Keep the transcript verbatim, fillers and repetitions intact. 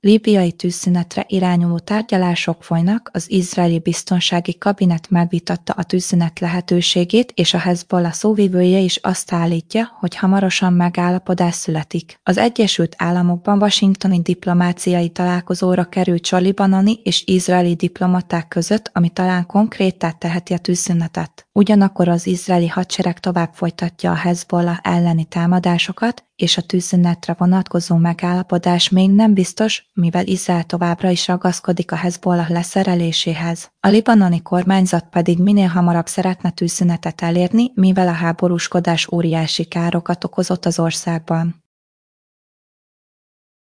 Líbiai tűzszünetre irányuló tárgyalások folynak, az izraeli biztonsági kabinet megvitatta a tűzszünet lehetőségét, és a Hezbollah szóvivője is azt állítja, hogy hamarosan megállapodás születik. Az Egyesült Államokban washingtoni diplomáciai találkozóra került sor libanoni és izraeli diplomaták között, ami talán konkréttá teheti a tűzszünetet. Ugyanakkor az izraeli hadsereg tovább folytatja a Hezbollah elleni támadásokat, és a tűzszünetre vonatkozó megállapodás még nem biztos, mivel Izrael továbbra is ragaszkodik a Hezbollah leszereléséhez. A libanoni kormányzat pedig minél hamarabb szeretne tűzszünetet elérni, mivel a háborúskodás óriási károkat okozott az országban.